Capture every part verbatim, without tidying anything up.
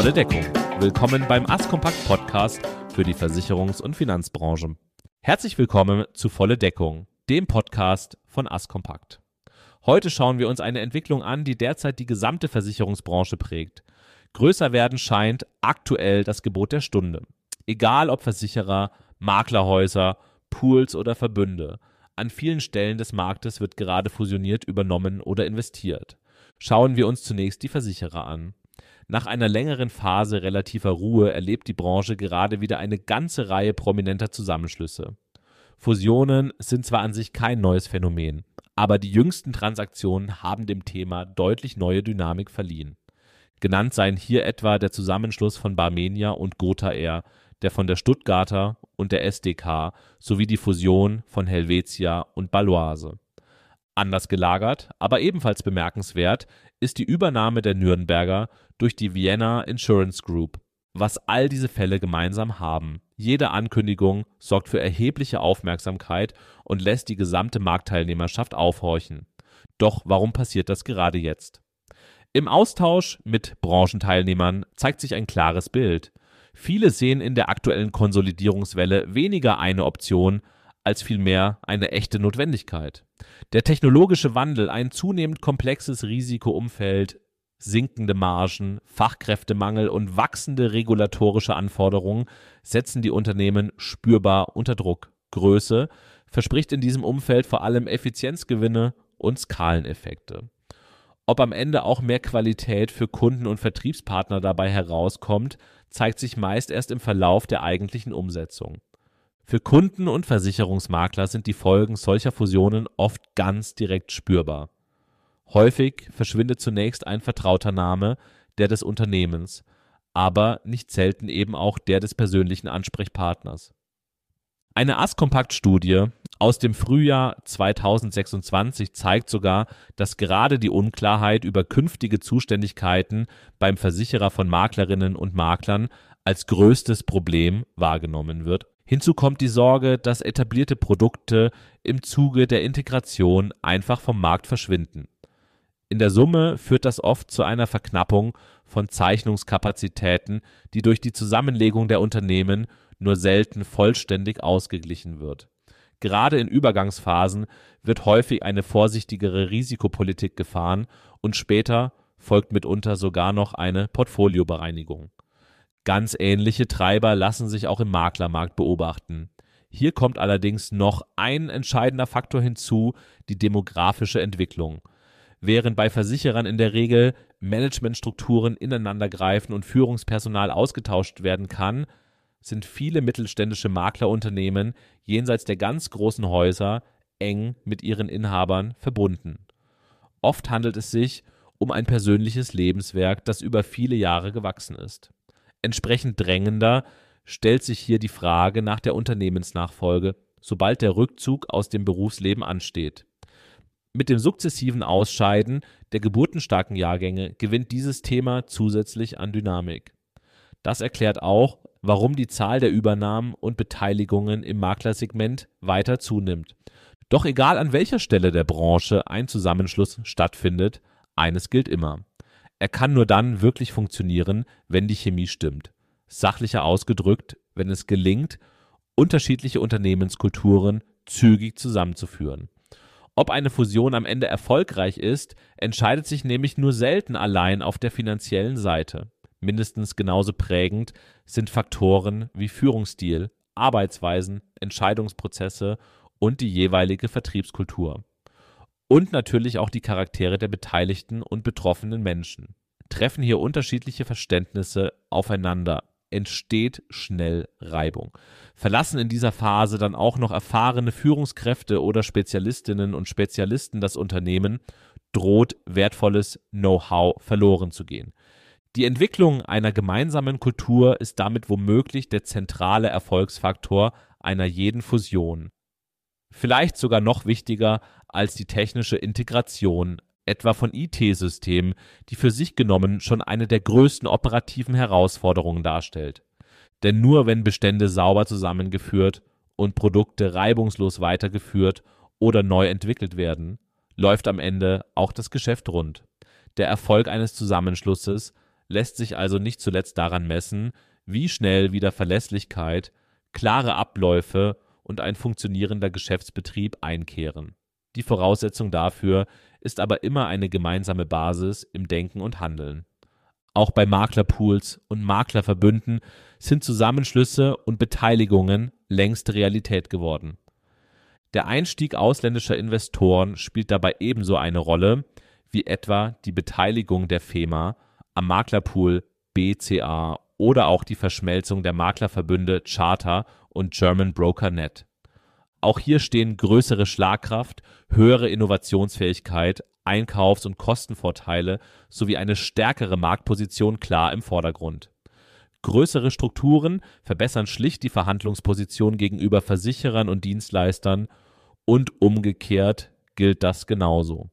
Volle Deckung. Willkommen beim Askompakt Podcast für die Versicherungs- und Finanzbranche. Herzlich willkommen zu Volle Deckung, dem Podcast von Askompakt. Heute schauen wir uns eine Entwicklung an, die derzeit die gesamte Versicherungsbranche prägt. Größer werden scheint aktuell das Gebot der Stunde. Egal ob Versicherer, Maklerhäuser, Pools oder Verbünde. An vielen Stellen des Marktes wird gerade fusioniert, übernommen oder investiert. Schauen wir uns zunächst die Versicherer an. Nach einer längeren Phase relativer Ruhe erlebt die Branche gerade wieder eine ganze Reihe prominenter Zusammenschlüsse. Fusionen sind zwar an sich kein neues Phänomen, aber die jüngsten Transaktionen haben dem Thema deutlich neue Dynamik verliehen. Genannt seien hier etwa der Zusammenschluss von Barmenia und Gotha Air, der von der Stuttgarter und der S D K sowie die Fusion von Helvetia und Baloise. Anders gelagert, aber ebenfalls bemerkenswert, ist die Übernahme der Nürnberger durch die Vienna Insurance Group. Was all diese Fälle gemeinsam haben: Jede Ankündigung sorgt für erhebliche Aufmerksamkeit und lässt die gesamte Marktteilnehmerschaft aufhorchen. Doch warum passiert das gerade jetzt? Im Austausch mit Branchenteilnehmern zeigt sich ein klares Bild. Viele sehen in der aktuellen Konsolidierungswelle weniger eine Option als vielmehr eine echte Notwendigkeit. Der technologische Wandel, ein zunehmend komplexes Risikoumfeld, sinkende Margen, Fachkräftemangel und wachsende regulatorische Anforderungen setzen die Unternehmen spürbar unter Druck. Größe verspricht in diesem Umfeld vor allem Effizienzgewinne und Skaleneffekte. Ob am Ende auch mehr Qualität für Kunden und Vertriebspartner dabei herauskommt, zeigt sich meist erst im Verlauf der eigentlichen Umsetzung. Für Kunden und Versicherungsmakler sind die Folgen solcher Fusionen oft ganz direkt spürbar. Häufig verschwindet zunächst ein vertrauter Name, der des Unternehmens, aber nicht selten eben auch der des persönlichen Ansprechpartners. Eine Askompakt-Studie aus dem Frühjahr zweitausendsechsundzwanzig zeigt sogar, dass gerade die Unklarheit über künftige Zuständigkeiten beim Versicherer von Maklerinnen und Maklern als größtes Problem wahrgenommen wird. Hinzu kommt die Sorge, dass etablierte Produkte im Zuge der Integration einfach vom Markt verschwinden. In der Summe führt das oft zu einer Verknappung von Zeichnungskapazitäten, die durch die Zusammenlegung der Unternehmen nur selten vollständig ausgeglichen wird. Gerade in Übergangsphasen wird häufig eine vorsichtigere Risikopolitik gefahren und später folgt mitunter sogar noch eine Portfoliobereinigung. Ganz ähnliche Treiber lassen sich auch im Maklermarkt beobachten. Hier kommt allerdings noch ein entscheidender Faktor hinzu: die demografische Entwicklung. Während bei Versicherern in der Regel Managementstrukturen ineinandergreifen und Führungspersonal ausgetauscht werden kann, sind viele mittelständische Maklerunternehmen jenseits der ganz großen Häuser eng mit ihren Inhabern verbunden. Oft handelt es sich um ein persönliches Lebenswerk, das über viele Jahre gewachsen ist. Entsprechend drängender stellt sich hier die Frage nach der Unternehmensnachfolge, sobald der Rückzug aus dem Berufsleben ansteht. Mit dem sukzessiven Ausscheiden der geburtenstarken Jahrgänge gewinnt dieses Thema zusätzlich an Dynamik. Das erklärt auch, warum die Zahl der Übernahmen und Beteiligungen im Maklersegment weiter zunimmt. Doch egal an welcher Stelle der Branche ein Zusammenschluss stattfindet, eines gilt immer: Er kann nur dann wirklich funktionieren, wenn die Chemie stimmt. Sachlicher ausgedrückt, wenn es gelingt, unterschiedliche Unternehmenskulturen zügig zusammenzuführen. Ob eine Fusion am Ende erfolgreich ist, entscheidet sich nämlich nur selten allein auf der finanziellen Seite. Mindestens genauso prägend sind Faktoren wie Führungsstil, Arbeitsweisen, Entscheidungsprozesse und die jeweilige Vertriebskultur. Und natürlich auch die Charaktere der beteiligten und betroffenen Menschen. Treffen hier unterschiedliche Verständnisse aufeinander, entsteht schnell Reibung. Verlassen in dieser Phase dann auch noch erfahrene Führungskräfte oder Spezialistinnen und Spezialisten das Unternehmen, droht wertvolles Know-how verloren zu gehen. Die Entwicklung einer gemeinsamen Kultur ist damit womöglich der zentrale Erfolgsfaktor einer jeden Fusion. Vielleicht sogar noch wichtiger als die technische Integration, etwa von I T-Systemen, die für sich genommen schon eine der größten operativen Herausforderungen darstellt. Denn nur wenn Bestände sauber zusammengeführt und Produkte reibungslos weitergeführt oder neu entwickelt werden, läuft am Ende auch das Geschäft rund. Der Erfolg eines Zusammenschlusses lässt sich also nicht zuletzt daran messen, wie schnell wieder Verlässlichkeit, klare Abläufe und ein funktionierender Geschäftsbetrieb einkehren. Die Voraussetzung dafür ist aber immer eine gemeinsame Basis im Denken und Handeln. Auch bei Maklerpools und Maklerverbünden sind Zusammenschlüsse und Beteiligungen längst Realität geworden. Der Einstieg ausländischer Investoren spielt dabei ebenso eine Rolle wie etwa die Beteiligung der FEMA am Maklerpool B C A oder auch die Verschmelzung der Maklerverbünde Charta und German Broker Punkt net. Auch hier stehen größere Schlagkraft, höhere Innovationsfähigkeit, Einkaufs- und Kostenvorteile sowie eine stärkere Marktposition klar im Vordergrund. Größere Strukturen verbessern schlicht die Verhandlungsposition gegenüber Versicherern und Dienstleistern und umgekehrt gilt das genauso.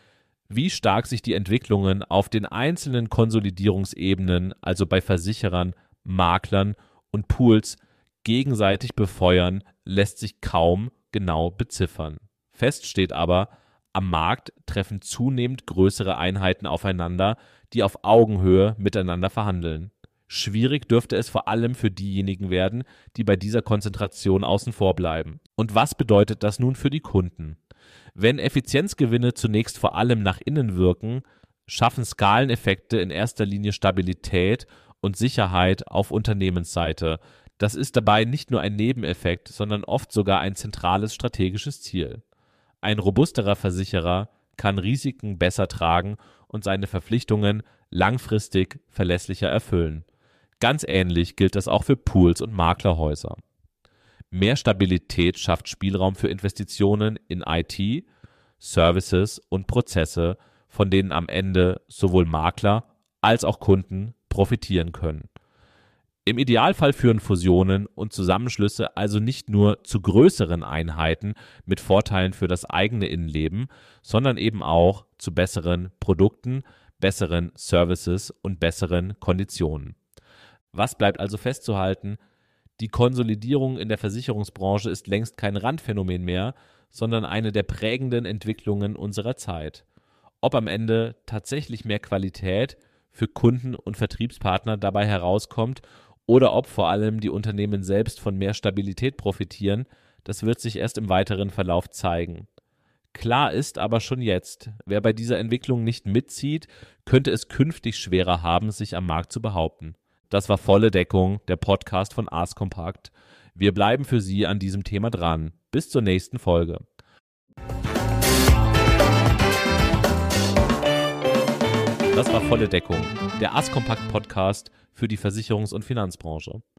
Wie stark sich die Entwicklungen auf den einzelnen Konsolidierungsebenen, also bei Versicherern, Maklern und Pools, gegenseitig befeuern, lässt sich kaum genau beziffern. Fest steht aber, am Markt treffen zunehmend größere Einheiten aufeinander, die auf Augenhöhe miteinander verhandeln. Schwierig dürfte es vor allem für diejenigen werden, die bei dieser Konzentration außen vor bleiben. Und was bedeutet das nun für die Kunden? Wenn Effizienzgewinne zunächst vor allem nach innen wirken, schaffen Skaleneffekte in erster Linie Stabilität und Sicherheit auf Unternehmensseite. Das ist dabei nicht nur ein Nebeneffekt, sondern oft sogar ein zentrales strategisches Ziel. Ein robusterer Versicherer kann Risiken besser tragen und seine Verpflichtungen langfristig verlässlicher erfüllen. Ganz ähnlich gilt das auch für Pools und Maklerhäuser. Mehr Stabilität schafft Spielraum für Investitionen in I T, Services und Prozesse, von denen am Ende sowohl Makler als auch Kunden profitieren können. Im Idealfall führen Fusionen und Zusammenschlüsse also nicht nur zu größeren Einheiten mit Vorteilen für das eigene Innenleben, sondern eben auch zu besseren Produkten, besseren Services und besseren Konditionen. Was bleibt also festzuhalten? Die Konsolidierung in der Versicherungsbranche ist längst kein Randphänomen mehr, sondern eine der prägenden Entwicklungen unserer Zeit. Ob am Ende tatsächlich mehr Qualität für Kunden und Vertriebspartner dabei herauskommt oder ob vor allem die Unternehmen selbst von mehr Stabilität profitieren, das wird sich erst im weiteren Verlauf zeigen. Klar ist aber schon jetzt, wer bei dieser Entwicklung nicht mitzieht, könnte es künftig schwerer haben, sich am Markt zu behaupten. Das war Volle Deckung, der Podcast von Ars Compact. Wir bleiben für Sie an diesem Thema dran. Bis zur nächsten Folge. Das war Volle Deckung, der Ars Compact Podcast für die Versicherungs- und Finanzbranche.